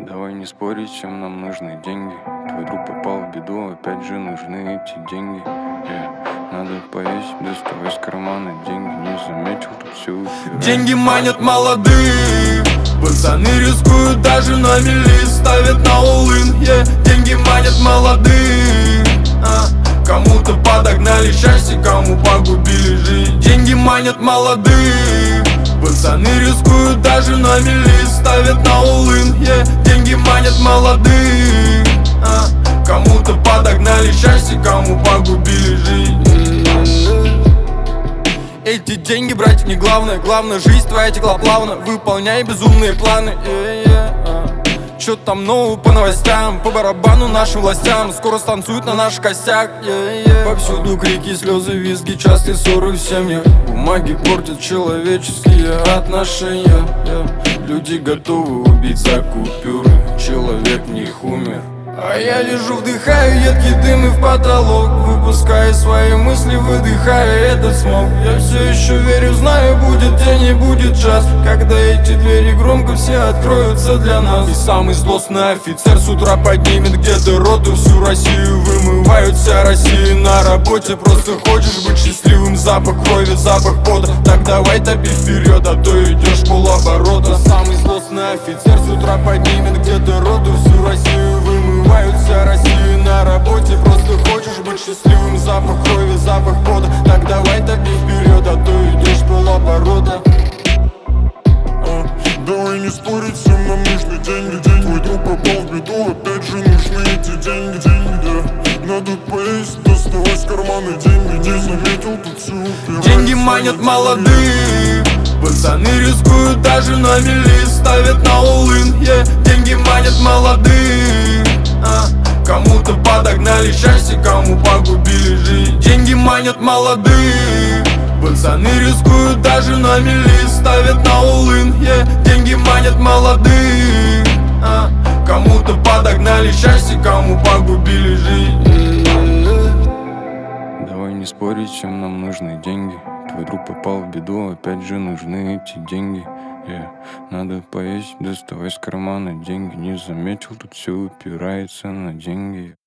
Давай не спорить, всем нам нужны деньги. Твой друг попал в беду, опять же нужны эти деньги. Надо поесть, доставай из кармана деньги. Не заметил тут всю пирамиду. Деньги манят молодых, пацаны рискуют даже на мели, ставят на all-in, Деньги манят молодых, кому-то подогнали счастье, кому погубили жизнь. Деньги манят молодых, пацаны рискуют даже на мели, ставят на all-in, Деньги манят молодых, кому-то подогнали счастье, кому погубили жизнь. Эти деньги, братик, не главное. Главное, жизнь твоя текла плавно. Выполняй безумные планы. Чё там нового по новостям? По барабану нашим властям. Скоро станцуют на наш костяк. Повсюду крики, слезы, визги, частые ссоры в семьях. Бумаги портят человеческие отношения. Люди готовы убить за купюры. Человек в них умер. А я лежу, вдыхаю едкий дым и в потолок, выпуская свои мысли, выдыхая этот смог. Я все еще верю, знаю, будет день и будет час, когда эти двери громко все откроются для нас. И самый злостный офицер с утра поднимет где-то роту. Всю Россию вымывают, вся Россия на работе. Просто хочешь быть счастливым, запах крови, запах пота. Так давай топи вперед, а то идешь полоборота. Самый злостный офицер с утра поднимет где-то роту. Всю Россию вымывают, вся Россия на работе. Просто хочешь быть счастливым, запах крови, запах пота. Так давай топи вперед, а то идешь полоборота. Давай не спорить, всем нам нужны деньги. Твой друг попал в беду, опять же нужны эти деньги. Надо поесть, доставай из кармана деньги. Не заметил тут всю пирамиду. Деньги манят молодых, пацаны рискуют даже на мели, ставят на all-in, Деньги манят молодых, кому-то подогнали счастье, кому погубили жизнь. Деньги манят молодых, пацаны рискуют даже на мели, ставят на all-in, Деньги манят молодых, кому-то подогнали счастье, кому погубили жизнь. Давай не спорить, всем нам нужны деньги. Твой друг попал в беду, опять же нужны эти деньги. Надо поесть, доставай из кармана деньги. Не заметил, тут все упирается на деньги.